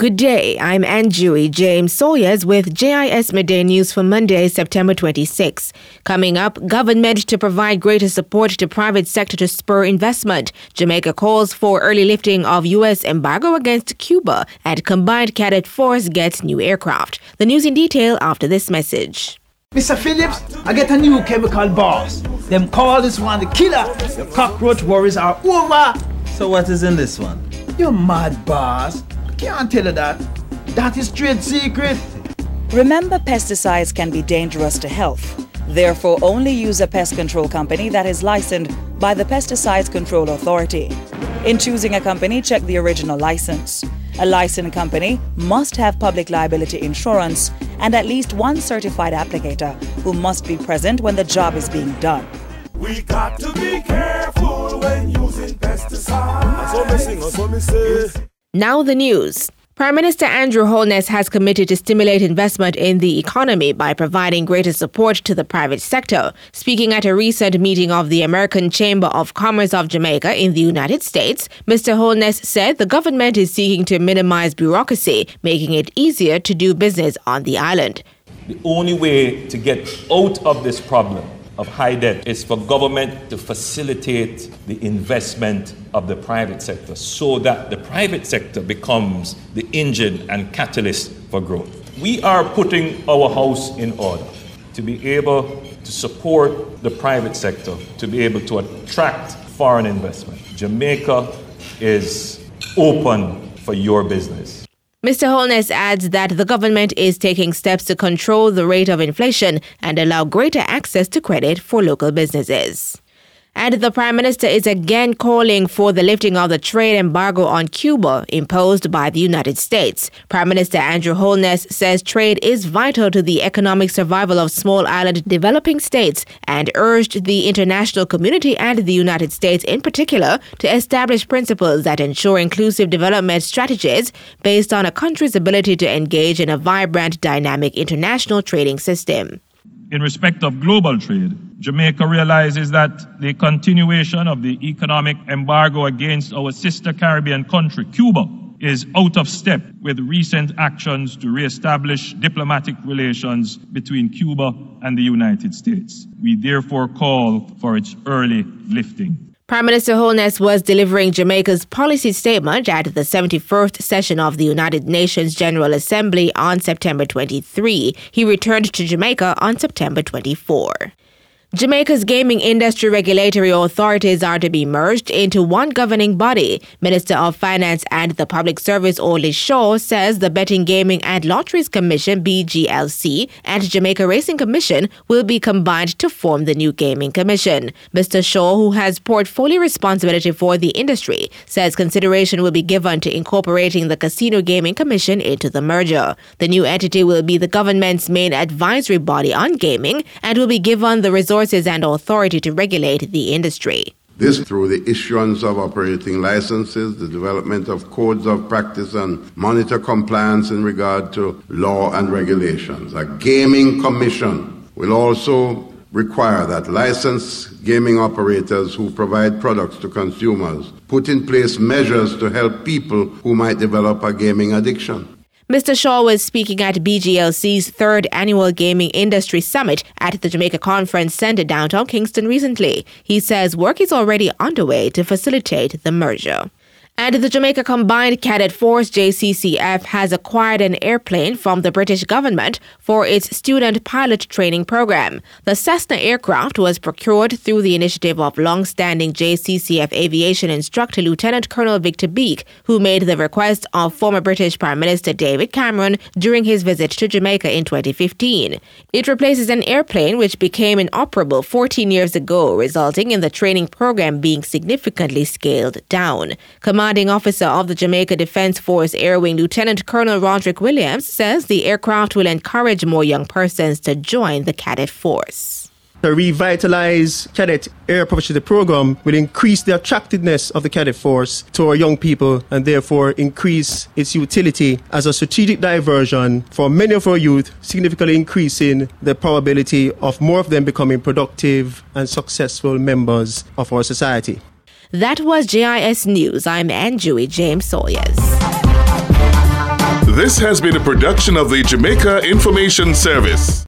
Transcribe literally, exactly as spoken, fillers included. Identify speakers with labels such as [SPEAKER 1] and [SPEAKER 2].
[SPEAKER 1] Good day, I'm Anjui James Sawyers with J I S Midday News for Monday, September twenty-sixth. Coming up, government to provide greater support to private sector to spur investment. Jamaica calls for early lifting of U S embargo against Cuba, and combined cadet force gets new aircraft. The news in detail after this message.
[SPEAKER 2] Mister Phillips, I get a new chemical boss. Them call this one the killer. The cockroach worries are over.
[SPEAKER 3] So what is in this one?
[SPEAKER 2] You mad boss. Can't tell you that. That is trade secret.
[SPEAKER 4] Remember, pesticides can be dangerous to health. Therefore, only use a pest control company that is licensed by the Pesticides Control Authority. In choosing a company, check the original license. A licensed company must have public liability insurance and at least one certified applicator who must be present when the job is being done.
[SPEAKER 5] We got to be careful when using pesticides. So me sing, so me say.
[SPEAKER 1] Now the news. Prime Minister Andrew Holness has committed to stimulate investment in the economy by providing greater support to the private sector. Speaking at a recent meeting of the American Chamber of Commerce of Jamaica in the United States, Mister Holness said the government is seeking to minimize bureaucracy, making it easier to do business on the island.
[SPEAKER 6] The only way to get out of this problem of high debt is for government to facilitate the investment of the private sector so that the private sector becomes the engine and catalyst for growth. We are putting our house in order to be able to support the private sector, to be able to attract foreign investment. Jamaica is open for your business.
[SPEAKER 1] Mister Holness adds that the government is taking steps to control the rate of inflation and allow greater access to credit for local businesses. And the Prime Minister is again calling for the lifting of the trade embargo on Cuba imposed by the United States. Prime Minister Andrew Holness says trade is vital to the economic survival of small island developing states and urged the international community and the United States in particular to establish principles that ensure inclusive development strategies based on a country's ability to engage in a vibrant, dynamic international trading system.
[SPEAKER 7] In respect of global trade, Jamaica realizes that the continuation of the economic embargo against our sister Caribbean country, Cuba, is out of step with recent actions to re-establish diplomatic relations between Cuba and the United States. We therefore call for its early lifting.
[SPEAKER 1] Prime Minister Holness was delivering Jamaica's policy statement at the seventy-first session of the United Nations General Assembly on September twenty-third. He returned to Jamaica on September twenty-fourth. Jamaica's gaming industry regulatory authorities are to be merged into one governing body. Minister of Finance and the Public Service Orly Shaw says the Betting, Gaming and Lotteries Commission, B G L C, and Jamaica Racing Commission will be combined to form the new Gaming Commission. Mister Shaw, who has portfolio responsibility for the industry, says consideration will be given to incorporating the Casino Gaming Commission into the merger. The new entity will be the government's main advisory body on gaming and will be given the resources and authority to regulate the industry.
[SPEAKER 8] This through the issuance of operating licenses, the development of codes of practice and monitor compliance in regard to law and regulations. A gaming commission will also require that licensed gaming operators who provide products to consumers put in place measures to help people who might develop a gaming addiction.
[SPEAKER 1] Mister Shaw was speaking at B G L C's third annual Gaming Industry Summit at the Jamaica Conference Center downtown Kingston recently. He says work is already underway to facilitate the merger. And the Jamaica Combined Cadet Force, J C C F, has acquired an airplane from the British government for its student pilot training program. The Cessna aircraft was procured through the initiative of long-standing J C C F aviation instructor Lieutenant Colonel Victor Beek, who made the request of former British Prime Minister David Cameron during his visit to Jamaica in twenty fifteen. It replaces an airplane which became inoperable fourteen years ago, resulting in the training program being significantly scaled down. Commanding Officer of the Jamaica Defense Force Air Wing, Lieutenant Colonel Roderick Williams, says the aircraft will encourage more young persons to join the cadet force.
[SPEAKER 9] The revitalized cadet air proficiency program will increase the attractiveness of the cadet force to our young people and therefore increase its utility as a strategic diversion for many of our youth, significantly increasing the probability of more of them becoming productive and successful members of our society.
[SPEAKER 1] That was J I S News. I'm Anjui James Sawyers.
[SPEAKER 10] This has been a production of the Jamaica Information Service.